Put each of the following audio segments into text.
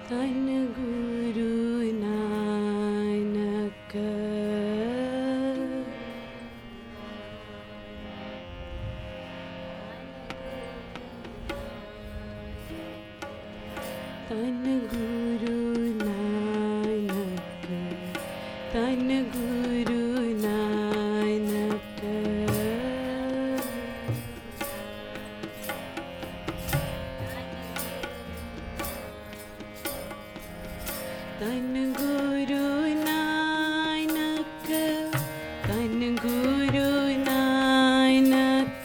धन गुरु नानक। धन गुरु नानक, धन गुरु नानक। धन गुरु नानक, धन गुरु नानक।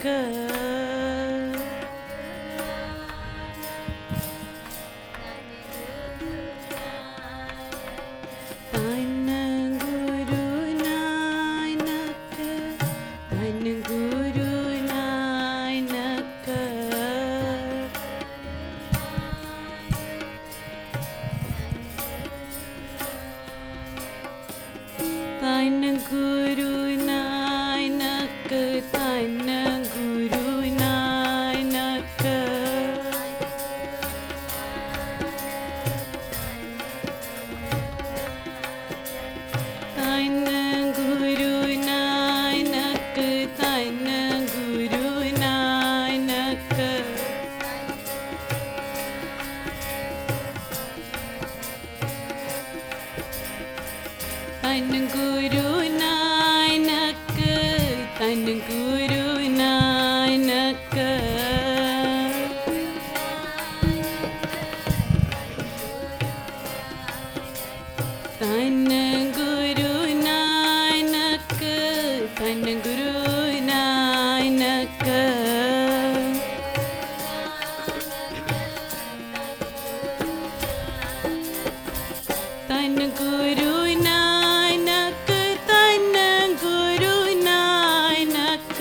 धन गुरु नानक, धन गुरु नानक। धन गुरु नानक, धन गुरु नानक। धन गुरु नानक, धन गुरु नानक। धन गुरु नानक, धन गुरु नानक। धन गुरु नानक, धन गुरु नानक। धन गुरु नानक, धन गुरु नानक।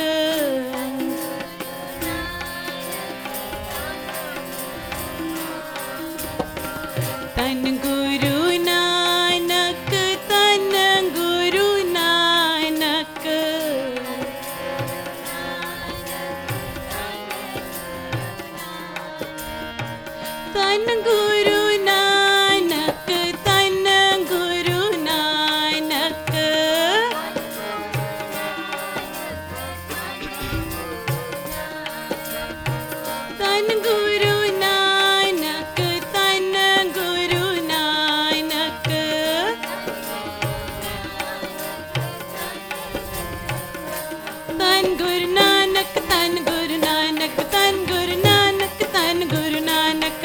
धन गुरु नानक, धन गुरु नानक। धन गुरु नानक, धन गुरु नानक। धन गुरु नानक, धन गुरु नानक। धन गुरु नानक, धन गुरु नानक, धन गुरु नानक, धन गुरु नानक।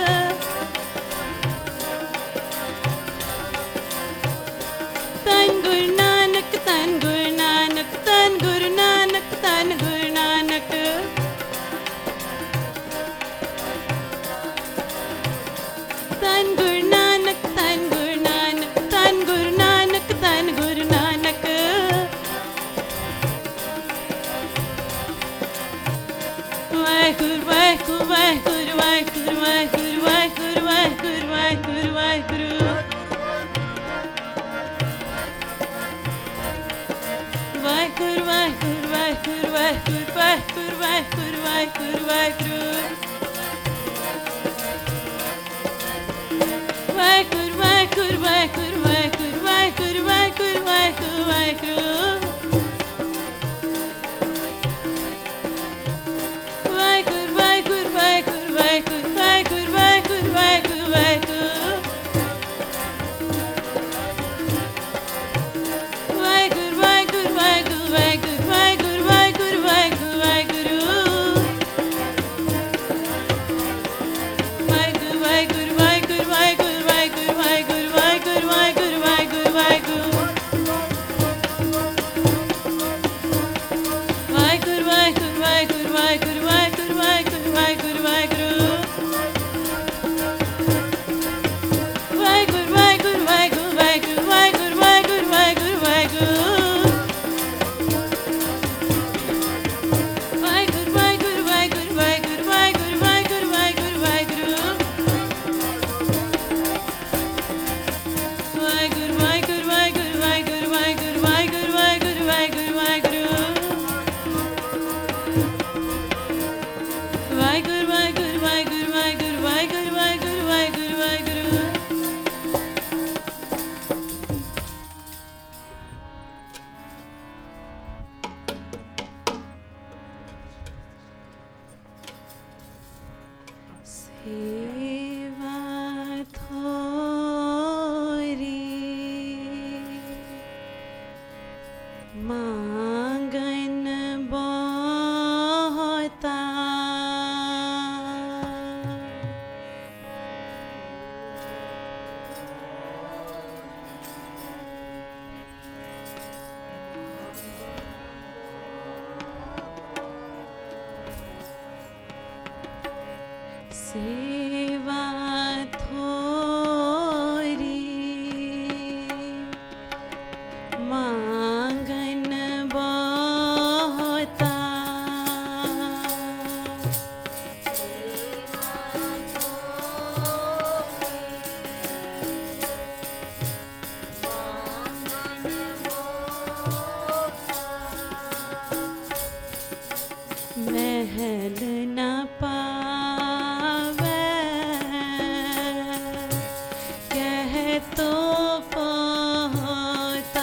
धन गुरु नानक, धन गुरु नानक, धन गुरु नानक, धन गुरु नानक। धन गुरु नानक, धन गुरु नानक, धन गुरु नानक, धन गुरु नानक। वाहिगुरु वाहिगुरु वाहिगुरु वाहिगुरु वाहिगुरु वाहिगुरु वाहिगुरु वाहिगुरु वाहिगुरु। वाहिगुरु वाहिगुरु वाहिगुरु वाहिगुरु वाहिगुरु वाहिगुरु वाहिगुरु वाहिगुरु। वाहिगुरु वाहिगुरु वाहिगुरु वाहिगुरु वाहिगुरु वाहिगुरु वाहिगुरु वाहिगुरु। वाहिगुरु वाहिगुरु वाहिगुरु वाहिगुरु वाहिगुरु वाहिगुरु वाहिगुरु वाहिगुरु। वाहिगुरु वाहिगुरु वाहिगुरु वाहिगुरु वाहिगुरु वाहिगुरु वाहिगुरु वाहिगुरु। सेवा थोरी मांगन बहुता सेवा थोरी मांगन बहुता महल न पावे कह तो पहुँचा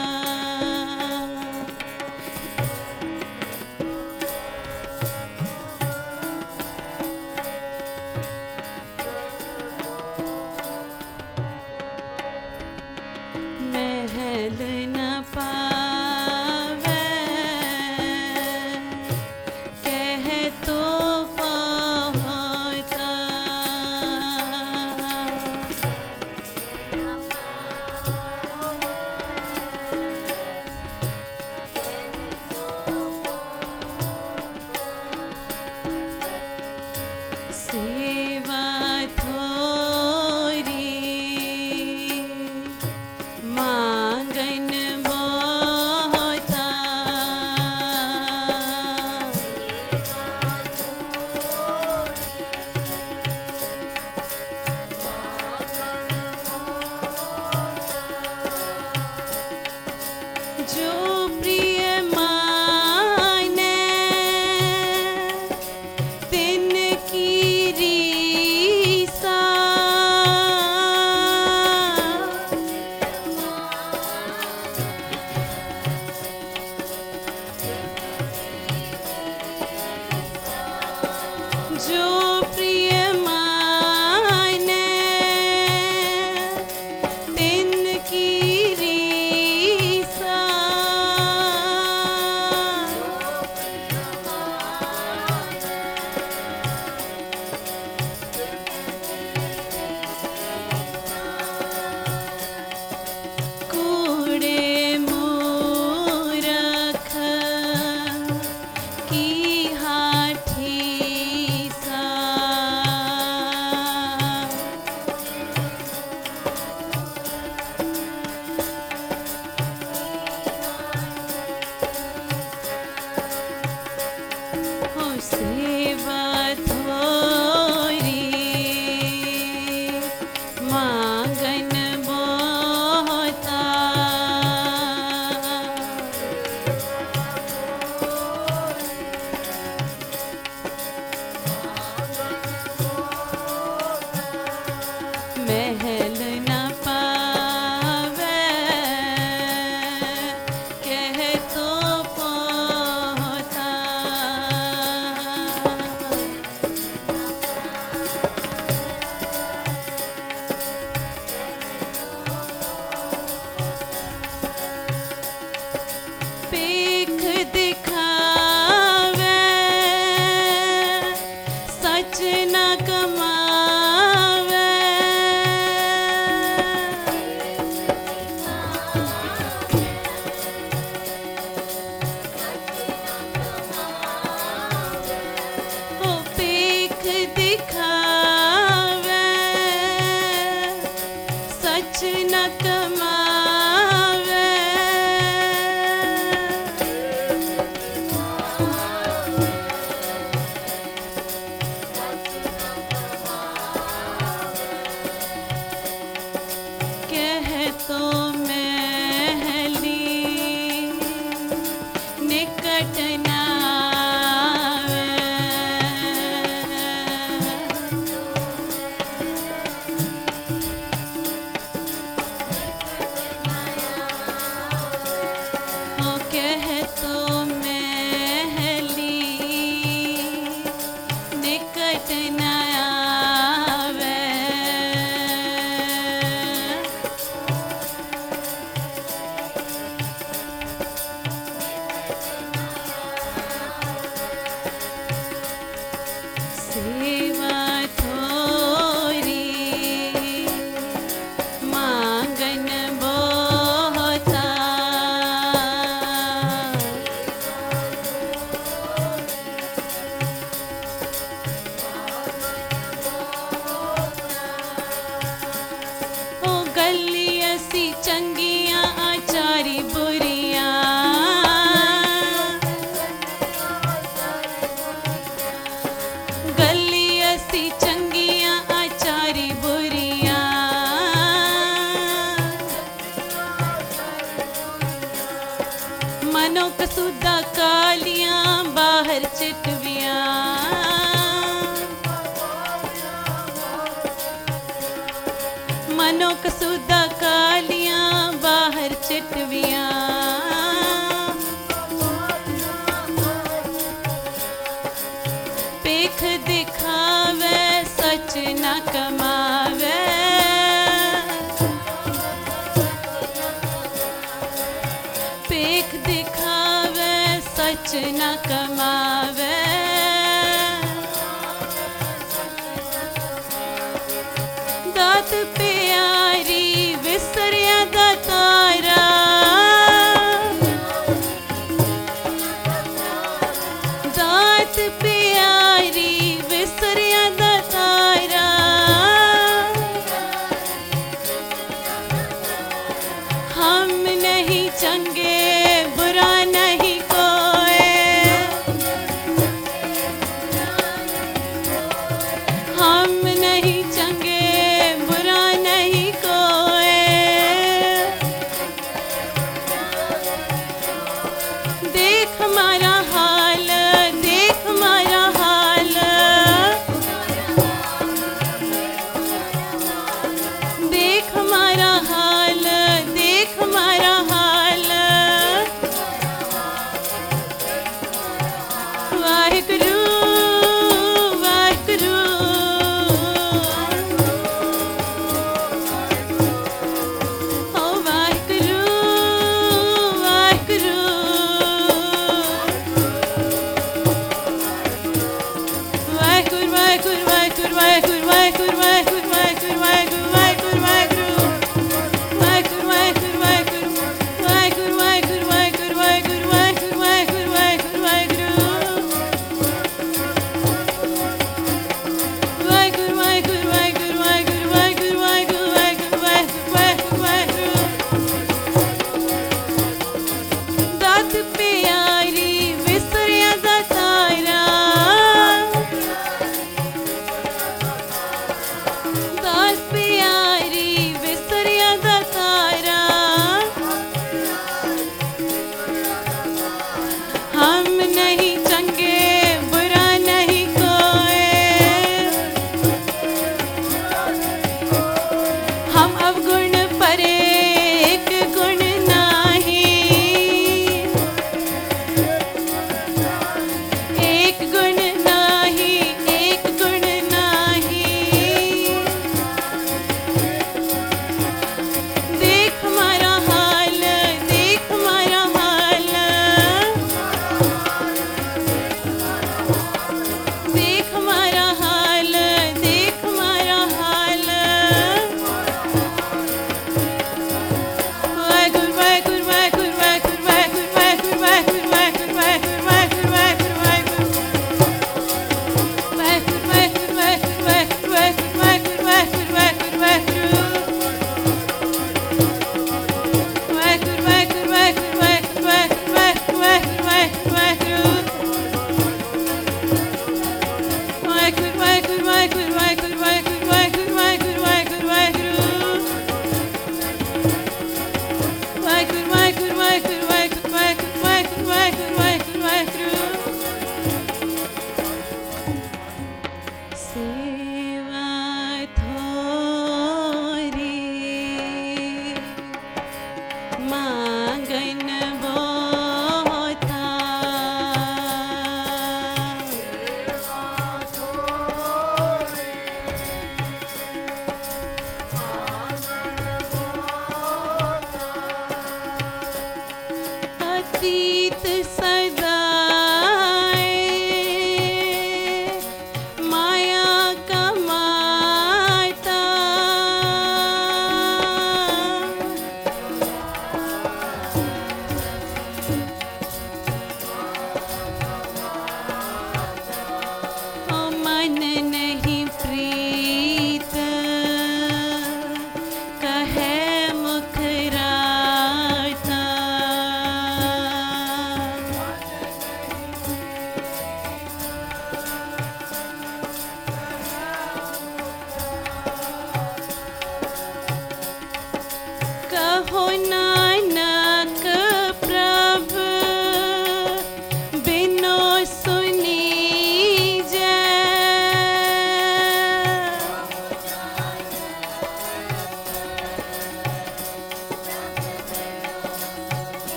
महल न पावे कह तो पहुँचा सेवा थोरी मांगन बहुता जो प्रिय माने तिनकी रीसा जो प्रिय माने तिनकी रीसा कूड़े मूरख की हाथी सा हो सेवा थोरी मांगन बहुता महल न पावे कह तो पहुँचा पेख दिखावे सच न कमावे कसूदा कालियां बाहर चितवियां, मनो कसूदा कालियां बाहर चितवियां। पेख दिखावे सच न कमावे, पेख दिखावे सच न कमावे। दात प्यारी विसरिया दा तारा, दात प्यारी विसरिया दा तारा। हम नहीं चंगे बुरा नहीं कोई, हम नहीं चंगे बुरा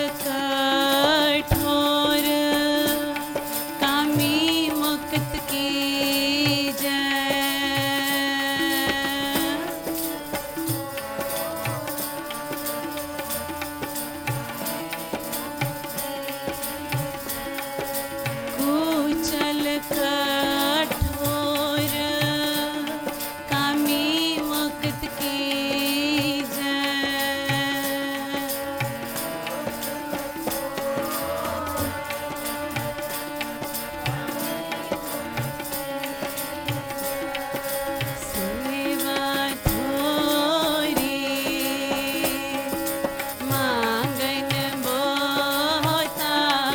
कठोर कामी मुक्त की जय। कुचल कठोर कामी मुक्त की जय। सेवा थोरी मांगन बोता।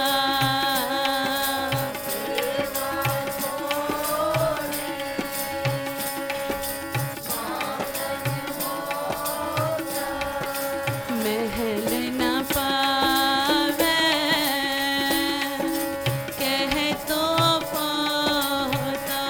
महल न पावे कह तो पोता।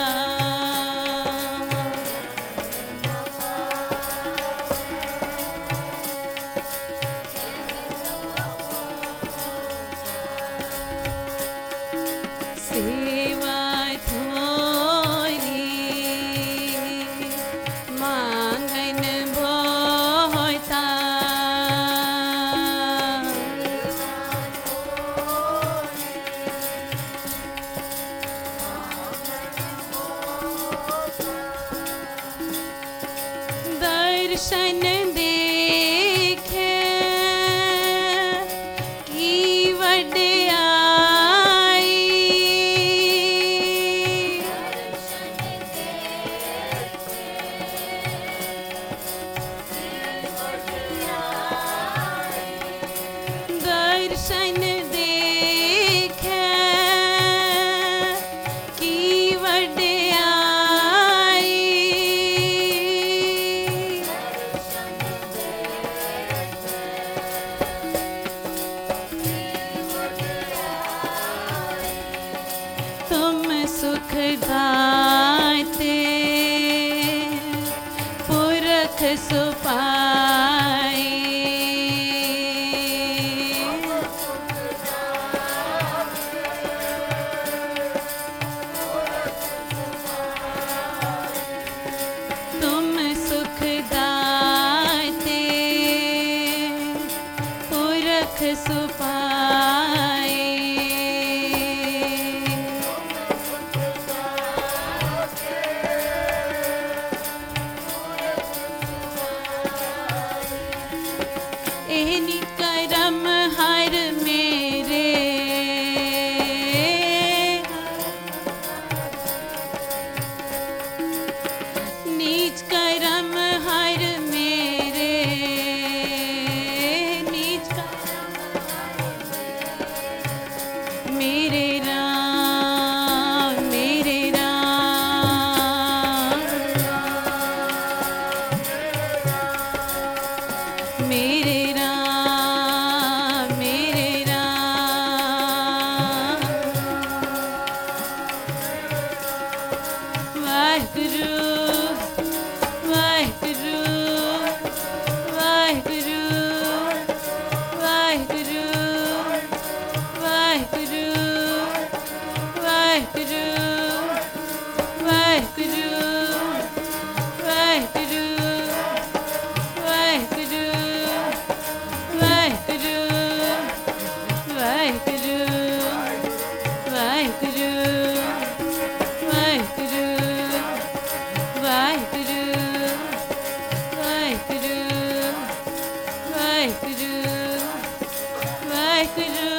सेवा थोरी मांगन बोता। दर्शन देखे की वड्याई। दर्शन देखे की वड्याई। तुम सुख दाते पुरख सुपाए। तुम सुख दाते पुरख सुपाए। एहनी करम हर मेरे नीच करम हर मेरे। नीच मेरे राम मेरे राम मेरे राम मेरे राम। वाहिगुरु वाहिगुरु वाहिगुरु वाहिगुरु वाहिगुरु वाहिगुरु वाहिगुरु वाहिगुरु वाहिगुरु वाहिगुरु वाहिगुरु वाहिगुरु वाहिगुरु वाहिगुरु वाहिगुरु वाहिगुरु वाहिगुरु